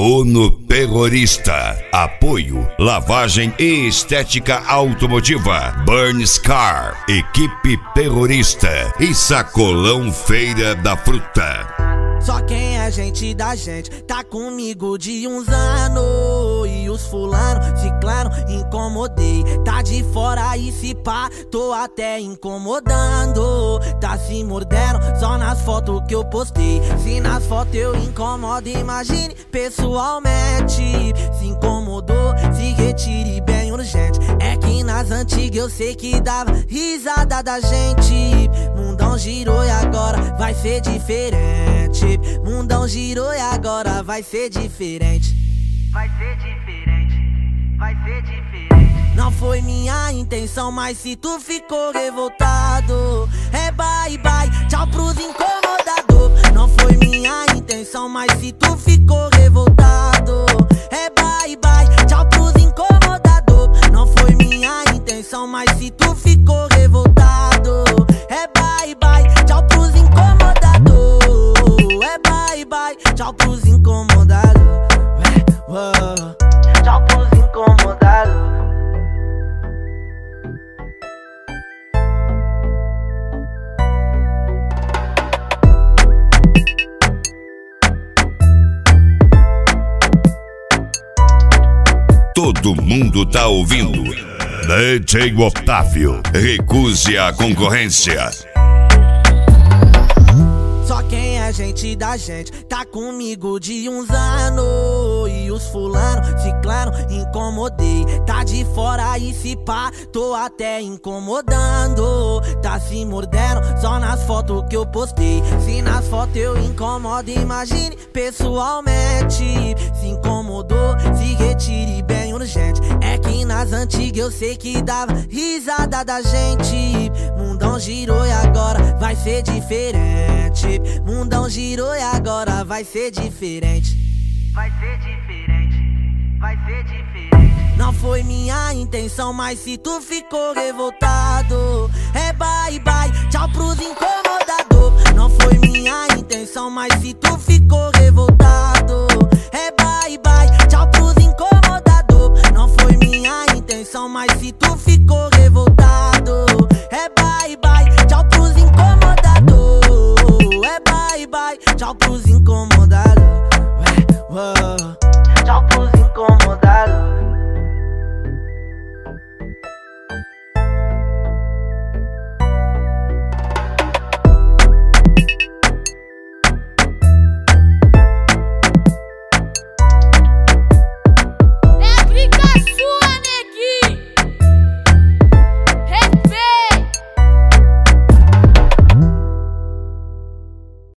Uno Terrorista. Apoio Lavagem e Estética Automotiva. Burns Car. Equipe Terrorista. E Sacolão Feira da Fruta. Só quem é gente da gente tá comigo de uns anos. E os fulano, ciclano, incomodei. Tá de fora e se pá, tô até incomodando. Tá se mordendo só nas fotos que eu postei. Se nas fotos eu incomodo, imagine pessoalmente. Se incomodou, se retire bem urgente. É que nas antigas eu sei que dava risada da gente. Mundão girou e agora vai ser diferente. Mundão girou e agora vai ser diferente. Vai ser diferente, vai ser diferente. Não foi minha intenção, mas se tu ficou revoltado, é bye bye, tchau pros incomodador. Não foi minha intenção, mas se tu ficou revoltado, é bye bye, tchau pros incomodador. Não foi minha intenção, mas se tu ficou revoltado, é bye bye, tchau pros incomodador. É bye bye, tchau pros incomodados. Tchau pros incomodados. Todo mundo tá ouvindo. DJ Otávio. Recuse a concorrência. Só quem é gente da gente tá comigo de uns anos. E os fulano, ciclano, incomodei. Tá de fora e se pá, tô até incomodando. Tá se mordendo só nas fotos que eu postei. Se nas fotos eu incomodo, imagine pessoalmente. Se incomodou, se retire bem urgente. É que nas antigas eu sei que dava risada da gente. Mundão girou e agora vai ser diferente. Mundão girou e agora vai ser diferente. Vai ser diferente, vai ser diferente. Não foi minha intenção, mas se tu ficou revoltado, é bye bye, tchau pros incomodador. Não foi minha intenção, mas se tu ficou revoltado, é bye bye, tchau pros incomodador. Não foi minha intenção, mas se tu ficou revoltado, é bye bye, tchau pros incomodador. É bye bye, tchau pros incomodados. Tchau pros incomodados.